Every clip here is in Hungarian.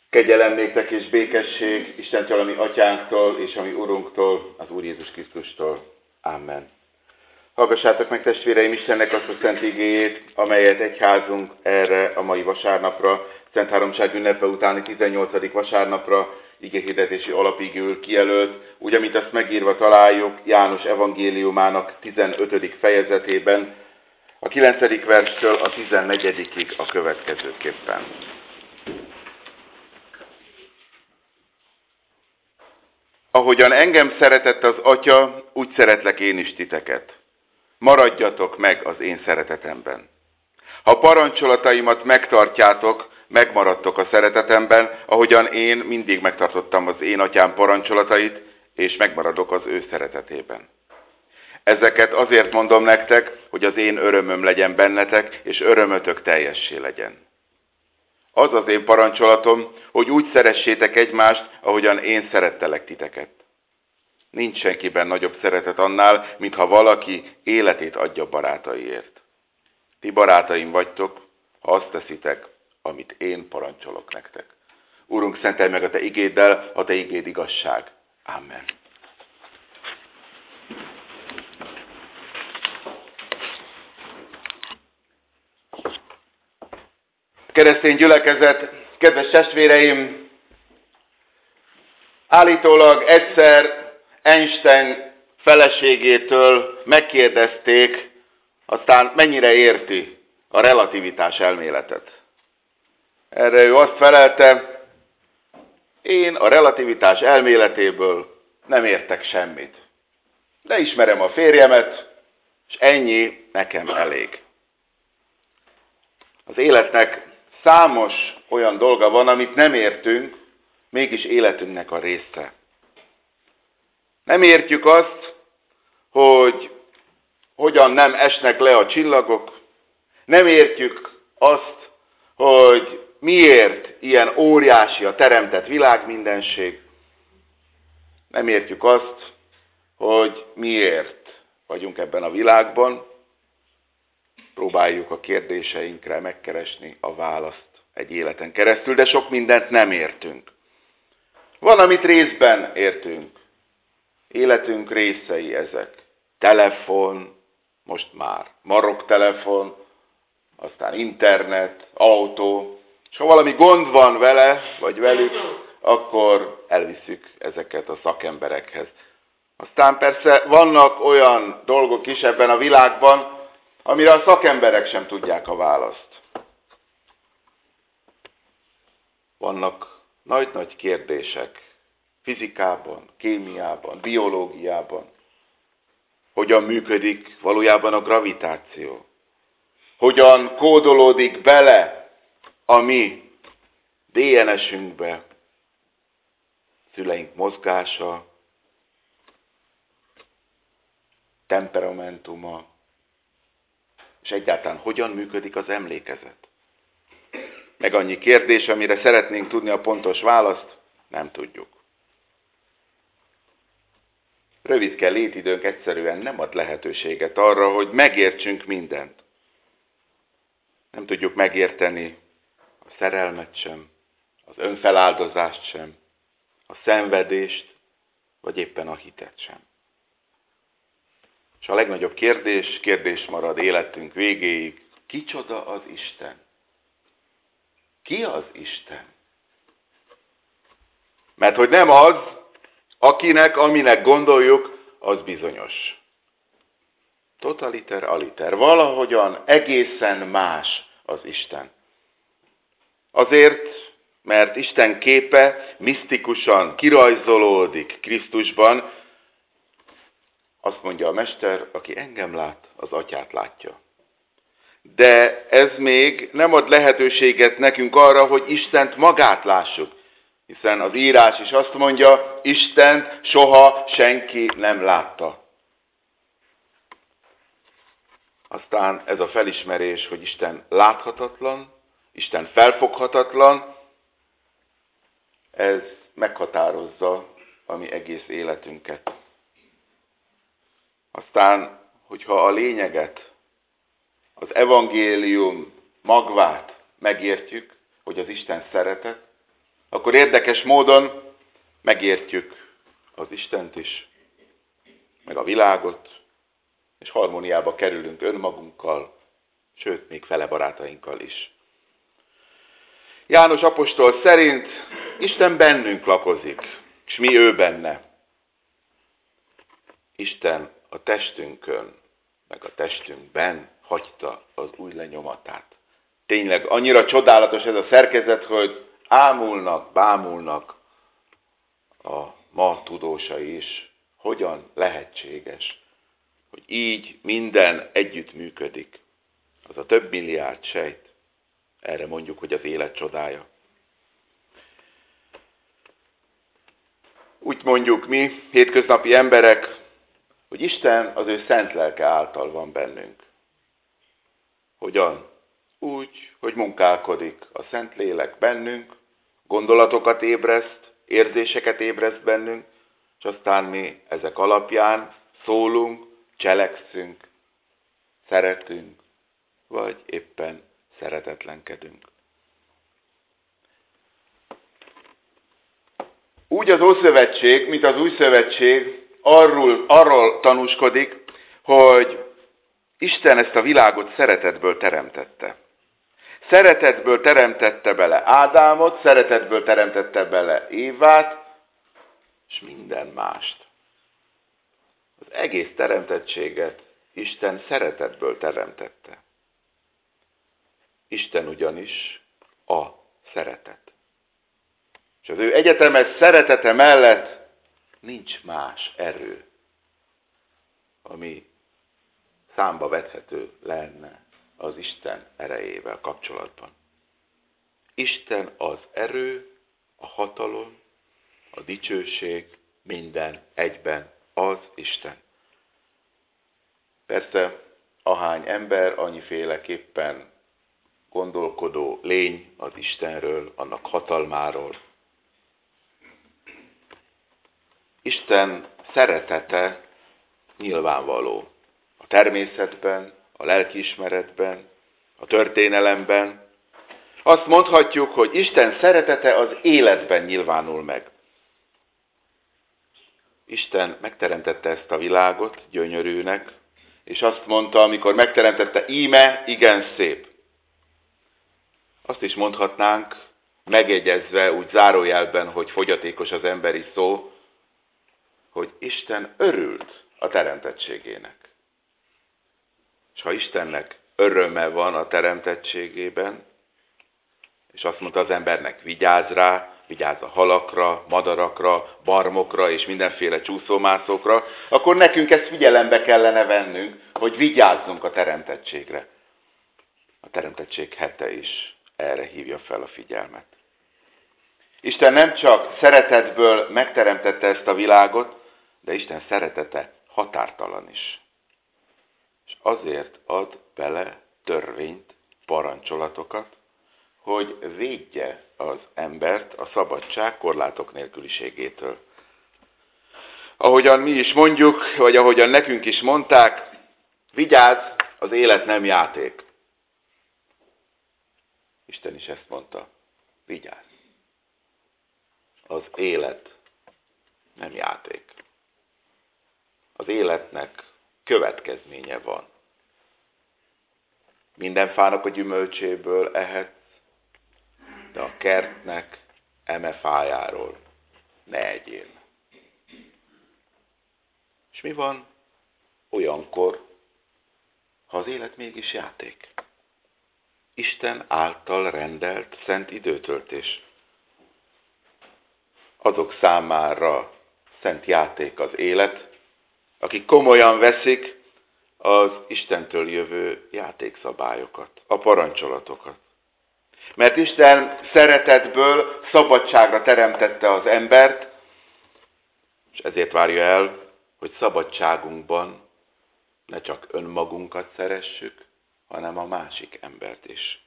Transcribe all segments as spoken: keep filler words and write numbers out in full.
Kegyelem néktek és békesség Istentől, a mi atyánktól és a mi Urunktól, az Úr Jézus Krisztustól. Amen. Hallgassátok meg, testvéreim, Istennek azt a szent igéjét, amelyet egyházunk erre a mai vasárnapra, Szent Háromság ünnepe utáni tizennyolcadik vasárnapra igéhirdetési alapigül kijelölt, úgy, amit azt megírva találjuk János evangéliumának tizenötödik fejezetében, a kilencedik verstől a tizennegyedikig a következőképpen. Ahogyan engem szeretett az Atya, úgy szeretlek én is titeket. Maradjatok meg az én szeretetemben. Ha parancsolataimat megtartjátok, megmaradtok a szeretetemben, ahogyan én mindig megtartottam az én atyám parancsolatait, és megmaradok az ő szeretetében. Ezeket azért mondom nektek, hogy az én örömöm legyen bennetek, és örömötök teljessé legyen. Az az én parancsolatom, hogy úgy szeressétek egymást, ahogyan én szerettelek titeket. Nincs senkiben nagyobb szeretet annál, mintha valaki életét adja barátaiért. Ti barátaim vagytok, ha azt teszitek, amit én parancsolok nektek. Úrunk, szentelj meg a te igéddel, a te igéd igazság. Amen. Keresztény gyülekezet, kedves testvéreim, állítólag egyszer Einstein feleségétől megkérdezték, aztán mennyire érti a relativitás elméletet. Erre ő azt felelte, én a relativitás elméletéből nem értek semmit. De ismerem a férjemet, és ennyi nekem elég. Az életnek számos olyan dolga van, amit nem értünk, mégis életünknek a része. Nem értjük azt, hogy hogyan nem esnek le a csillagok, nem értjük azt, hogy miért ilyen óriási a teremtett világmindenség, nem értjük azt, hogy miért vagyunk ebben a világban, próbáljuk a kérdéseinkre megkeresni a választ egy életen keresztül, de sok mindent nem értünk. Van, amit részben értünk. Életünk részei ezek. Telefon, most már maroktelefon, aztán internet, autó, és ha valami gond van vele, vagy velük, akkor elviszük ezeket a szakemberekhez. Aztán persze vannak olyan dolgok is ebben a világban, amire a szakemberek sem tudják a választ. Vannak nagy-nagy kérdések fizikában, kémiában, biológiában. Hogyan működik valójában a gravitáció? Hogyan kódolódik bele a mi dé en esünkbe szüleink mozgása, temperamentuma, és egyáltalán hogyan működik az emlékezet? Meg annyi kérdés, amire szeretnénk tudni a pontos választ, nem tudjuk. Rövidke létidőnk egyszerűen nem ad lehetőséget arra, hogy megértsünk mindent. Nem tudjuk megérteni a szerelmet sem, az önfeláldozást sem, a szenvedést, vagy éppen a hitet sem. És a legnagyobb kérdés, kérdés marad életünk végéig, kicsoda az Isten? Ki az Isten? Mert hogy nem az, akinek, aminek gondoljuk, az bizonyos. Totaliter, aliter. Valahogyan egészen más az Isten. Azért, mert Isten képe misztikusan kirajzolódik Krisztusban, azt mondja a Mester, aki engem lát, az Atyát látja. De ez még nem ad lehetőséget nekünk arra, hogy Istent magát lássuk. Hiszen az írás is azt mondja, Istent soha senki nem látta. Aztán ez a felismerés, hogy Isten láthatatlan, Isten felfoghatatlan, ez meghatározza a mi egész életünket. Aztán, hogyha a lényeget, az evangélium magvát megértjük, hogy az Isten szeretet, akkor érdekes módon megértjük az Istent is, meg a világot, és harmóniába kerülünk önmagunkkal, sőt, még fele barátainkkal is. János apostol szerint Isten bennünk lakozik, és mi ő benne. Isten a testünkön, meg a testünkben hagyta az új lenyomatát. Tényleg annyira csodálatos ez a szerkezet, hogy ámulnak, bámulnak a ma tudósai is, hogyan lehetséges, hogy így minden együtt működik. Az a több milliárd sejt, erre mondjuk, hogy az élet csodája. Úgy mondjuk mi, hétköznapi emberek, hogy Isten az ő szent lelke által van bennünk. Hogyan? Úgy, hogy munkálkodik a szent lélek bennünk, gondolatokat ébreszt, érzéseket ébreszt bennünk, és aztán mi ezek alapján szólunk, cselekszünk, szeretünk, vagy éppen szeretetlenkedünk. Úgy az Ószövetség, mint az Új Szövetség arról, arról tanúskodik, hogy Isten ezt a világot szeretetből teremtette. Szeretetből teremtette bele Ádámot, szeretetből teremtette bele Évát, és minden mást. Az egész teremtettséget Isten szeretetből teremtette. Isten ugyanis a szeretet. És az ő egyetemes szeretete mellett nincs más erő, ami számba vethető lenne az Isten erejével kapcsolatban. Isten az erő, a hatalom, a dicsőség, minden egyben az Isten. Persze, ahány ember, annyiféleképpen gondolkodó lény az Istenről, annak hatalmáról. Isten szeretete nyilvánvaló. A természetben, a lelkiismeretben, a történelemben. Azt mondhatjuk, hogy Isten szeretete az életben nyilvánul meg. Isten megteremtette ezt a világot gyönyörűnek, és azt mondta, amikor megteremtette, íme, igen szép. Azt is mondhatnánk, megegyezve úgy zárójelben, hogy fogyatékos az emberi szó, hogy Isten örült a teremtettségének. És ha Istennek öröme van a teremtettségében, és azt mondta az embernek, vigyázz rá, vigyázz a halakra, madarakra, barmokra és mindenféle csúszómászókra, akkor nekünk ezt figyelembe kellene vennünk, hogy vigyázzunk a teremtettségre. A teremtettség hete is erre hívja fel a figyelmet. Isten nem csak szeretetből megteremtette ezt a világot, de Isten szeretete határtalan is. És azért ad bele törvényt, parancsolatokat, hogy védje az embert a szabadság korlátok nélküliségétől. Ahogyan mi is mondjuk, vagy ahogyan nekünk is mondták, vigyázz, az élet nem játék. Isten is ezt mondta, vigyázz. Az élet nem játék. Az életnek következménye van. Minden fának a gyümölcséből ehetsz, de a kertnek eme fájáról ne egyél. És mi van olyankor, ha az élet mégis játék? Isten által rendelt szent időtöltés. Azok számára szent játék az élet, akik komolyan veszik az Istentől jövő játékszabályokat, a parancsolatokat. Mert Isten szeretetből szabadságra teremtette az embert, és ezért várja el, hogy szabadságunkban ne csak önmagunkat szeressük, hanem a másik embert is.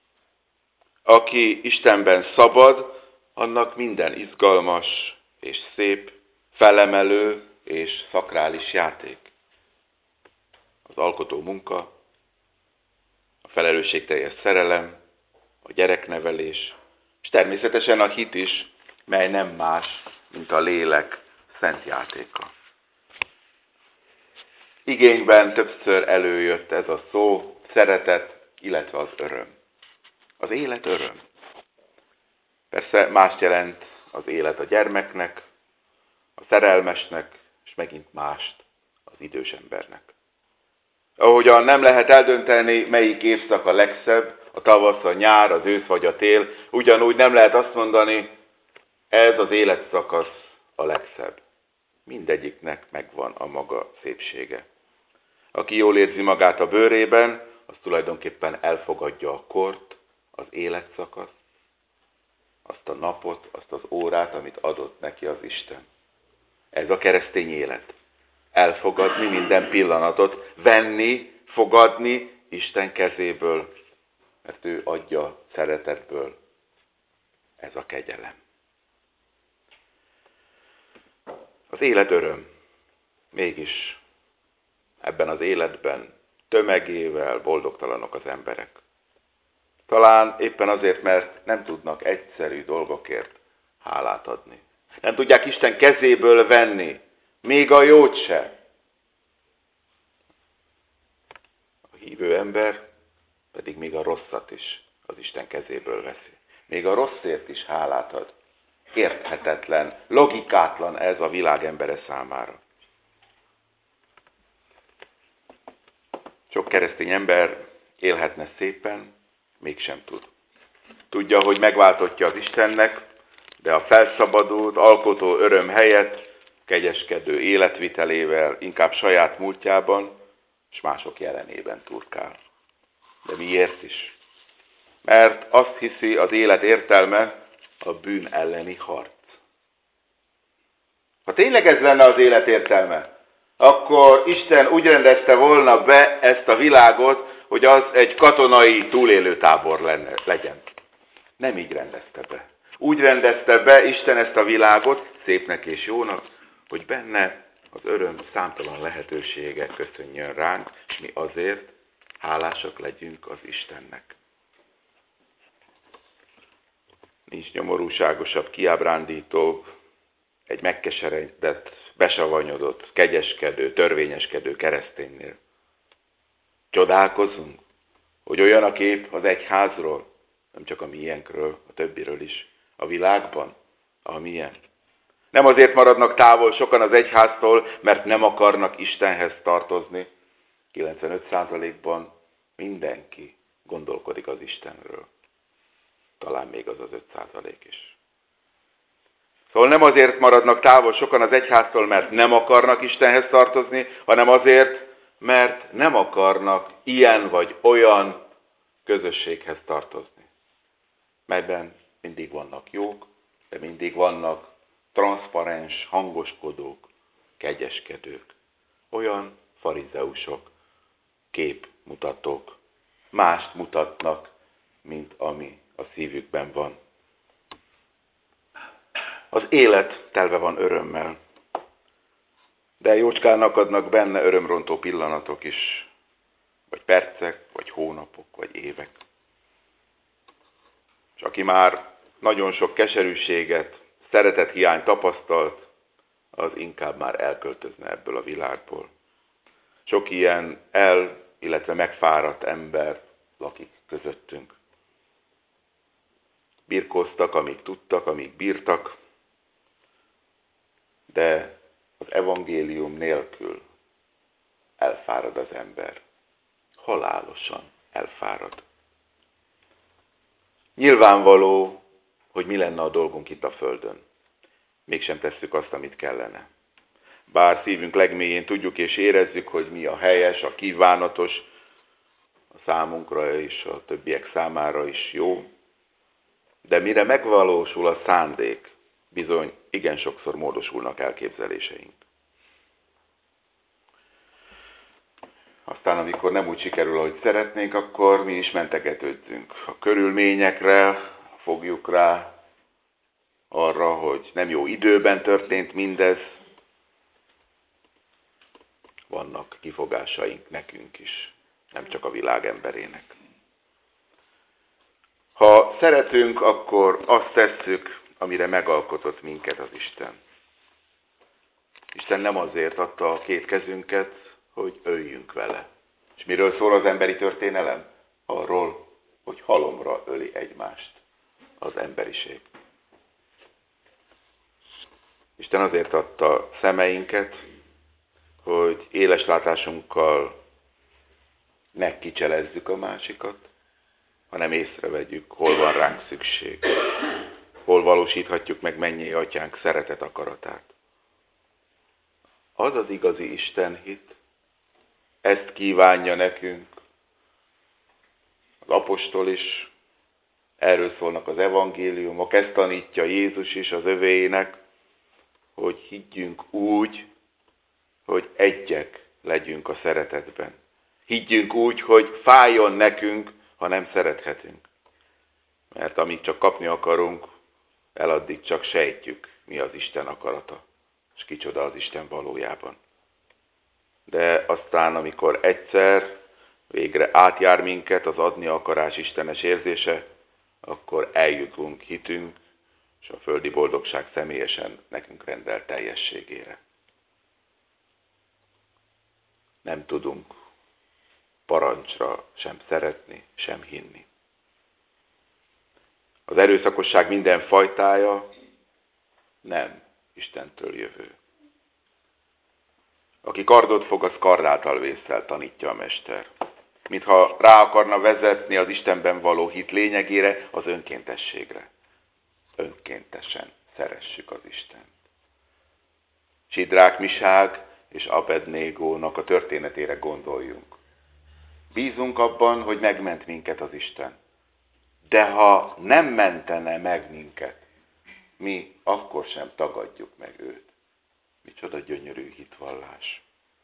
Aki Istenben szabad, annak minden izgalmas és szép, felemelő és szakrális játék. Az alkotó munka, a felelősségteljes szerelem, a gyereknevelés, És természetesen a hit is, mely nem más, mint a lélek szent játéka. Igényben többször előjött ez a szó, szeretet, illetve az öröm. Az élet öröm. Persze mást jelent az élet a gyermeknek, a szerelmesnek, és megint mást az idős embernek. Ahogyan nem lehet eldönteni, melyik évszak a legszebb, a tavasz, a nyár, az ősz vagy a tél, ugyanúgy nem lehet azt mondani, ez az életszakasz a legszebb. Mindegyiknek megvan a maga szépsége. Aki jól érzi magát a bőrében, az tulajdonképpen elfogadja a kort, az életszakaszt, azt a napot, azt az órát, amit adott neki az Isten. Ez a keresztény élet. Elfogadni minden pillanatot, venni, fogadni Isten kezéből, mert ő adja szeretetből. Ez a kegyelem. Az élet öröm. Mégis ebben az életben tömegével boldogtalanok az emberek. Talán éppen azért, mert nem tudnak egyszerű dolgokért hálát adni. Nem tudják Isten kezéből venni, még a jót se. A hívő ember pedig még a rosszat is az Isten kezéből veszi. Még a rosszért is hálát ad. Érthetetlen, logikátlan ez a világ embere számára. Sok keresztény ember élhetne szépen, mégsem tud. Tudja, hogy megváltottja az Istennek, de a felszabadult, alkotó öröm helyett kegyeskedő életvitelével, inkább saját múltjában, és mások jelenében turkál. De miért is? Mert azt hiszi, az élet értelme a bűn elleni harc. Ha tényleg ez lenne az élet értelme, akkor Isten úgy rendezte volna be ezt a világot, hogy az egy katonai túlélőtábor lenne, legyen. Nem így rendezte be. Úgy rendezte be Isten ezt a világot, szépnek és jónak, hogy benne az öröm számtalan lehetősége köszönjön ránk, és mi azért hálásak legyünk az Istennek. Nincs nyomorúságosabb, kiábrándítóbb, egy megkeseredett, besavanyodott, kegyeskedő, törvényeskedő kereszténynél. Csodálkozunk, hogy olyan a kép az egyházról, nem csak a miénkről, a többiről is, a világban, a milyen. Nem azért maradnak távol sokan az egyháztól, mert nem akarnak Istenhez tartozni. kilencvenöt százalékban mindenki gondolkodik az Istenről. Talán még az az öt százalék is. Szóval nem azért maradnak távol sokan az egyháztól, mert nem akarnak Istenhez tartozni, hanem azért, mert nem akarnak ilyen vagy olyan közösséghez tartozni. Melyben mindig vannak jók, de mindig vannak transzparens, hangoskodók, kegyeskedők. Olyan farizeusok, képmutatók, mást mutatnak, mint ami a szívükben van. Az élet telve van örömmel, de jócskán akadnak benne örömrontó pillanatok is, vagy percek, vagy hónapok, vagy évek. És aki már nagyon sok keserűséget, szeretethiányt tapasztalt, az inkább már elköltözne ebből a világból. Sok ilyen el, illetve megfáradt ember lakik közöttünk. Birkóztak, amíg tudtak, amíg bírtak, de az evangélium nélkül elfárad az ember. Halálosan elfárad. Nyilvánvaló, hogy mi lenne a dolgunk itt a földön. Mégsem tesszük azt, amit kellene. Bár szívünk legmélyén tudjuk és érezzük, hogy mi a helyes, a kívánatos, a számunkra és a többiek számára is jó, de mire megvalósul a szándék, bizony igen sokszor módosulnak elképzeléseink. Aztán, amikor nem úgy sikerül, ahogy szeretnénk, akkor mi is mentegetődzünk. A körülményekre fogjuk rá, arra, hogy nem jó időben történt mindez. Vannak kifogásaink nekünk is, nem csak a világ emberének. Ha szeretünk, akkor azt tesszük, amire megalkotott minket az Isten. Isten nem azért adta a két kezünket, hogy öljünk vele. És miről szól az emberi történelem? Arról, hogy halomra öli egymást az emberiség. Isten azért adta szemeinket, hogy éles látásunkkal ne kicselezzük a másikat, hanem észrevegyük, hol van ránk szükség, hol valósíthatjuk meg mennyei atyánk szeretet akaratát. Az az igazi Istenhit, ezt kívánja nekünk. Az apostol is, erről szólnak az evangéliumok, ezt tanítja Jézus is az övéinek, hogy higgyünk úgy, hogy egyek legyünk a szeretetben. Higgyünk úgy, hogy fájjon nekünk, ha nem szerethetünk. Mert amíg csak kapni akarunk, eladdig csak sejtjük, mi az Isten akarata, és kicsoda az Isten valójában. De aztán, amikor egyszer végre átjár minket az adni akarás istenes érzése, akkor eljutunk hitünk, és a földi boldogság személyesen nekünk rendel teljességére. Nem tudunk parancsra sem szeretni, sem hinni. Az erőszakosság minden fajtája nem Istentől jövő. Aki kardot fog, az kard által vészel, tanítja a mester. Mintha rá akarna vezetni az Istenben való hit lényegére, az önkéntességre. Önkéntesen szeressük az Istent. Sidrák, Miság és Abednégónak a történetére gondoljunk. Bízunk abban, hogy megment minket az Isten. De ha nem mentene meg minket, mi akkor sem tagadjuk meg őt. Micsoda gyönyörű hitvallás.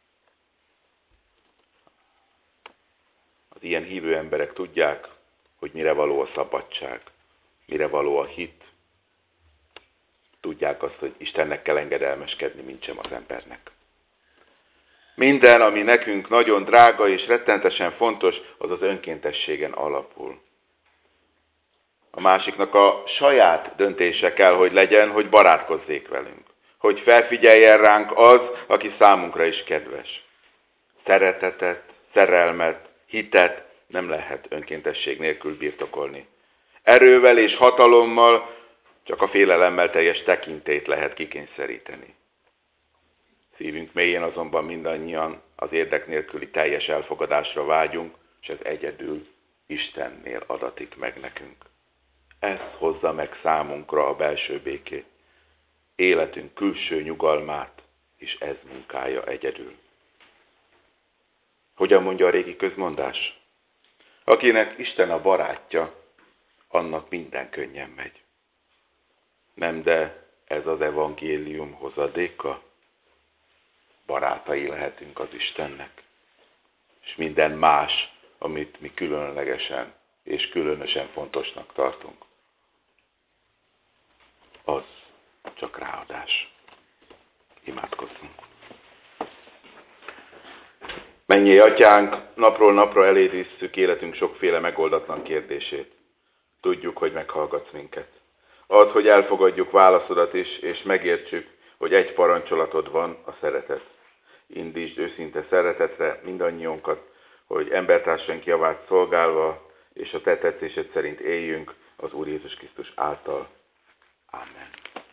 Az ilyen hívő emberek tudják, hogy mire való a szabadság, mire való a hit. Tudják azt, hogy Istennek kell engedelmeskedni, mintsem az embernek. Minden, ami nekünk nagyon drága és rettentesen fontos, az az önkéntességen alapul. A másiknak a saját döntése kell, hogy legyen, hogy barátkozzék velünk. Hogy felfigyeljen ránk az, aki számunkra is kedves. Szeretetet, szerelmet, hitet nem lehet önkéntesség nélkül birtokolni. Erővel és hatalommal csak a félelemmel teljes tekintélyt lehet kikényszeríteni. Szívünk mélyén azonban mindannyian az érdek nélküli teljes elfogadásra vágyunk, és ez egyedül Istennél adatik meg nekünk. Ez hozza meg számunkra a belső békét, életünk külső nyugalmát, és ez munkálja egyedül. Hogyan mondja a régi közmondás? Akinek Isten a barátja, annak minden könnyen megy. Nem, de ez az evangélium hozadéka. Barátai lehetünk az Istennek. És minden más, amit mi különlegesen és különösen fontosnak tartunk, az csak ráadás. Imádkozzunk. Mennyei Atyánk, napról napra eléd visszük életünk sokféle megoldatlan kérdését. Tudjuk, hogy meghallgatsz minket. Add, hogy elfogadjuk válaszodat is, és megértsük, hogy egy parancsolatod van, a szeretet. Indítsd őszinte szeretetre mindannyiunkat, hogy embertársaink javát szolgálva, és a te tetszésed szerint éljünk az Úr Jézus Krisztus által. Amen.